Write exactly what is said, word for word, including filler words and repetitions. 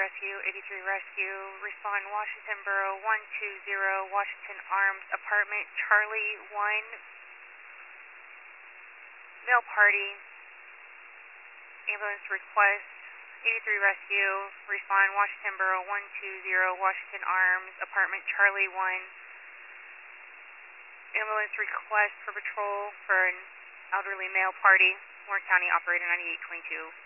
Rescue, eighty-three Rescue, respond Washington Borough one two zero, Washington Arms, apartment Charlie one, mail party, ambulance request, eighty-three Rescue, respond Washington Borough one two zero, Washington Arms, apartment Charlie one, ambulance request for patrol for an elderly male party, Warren County, operator ninety-eight twenty-two.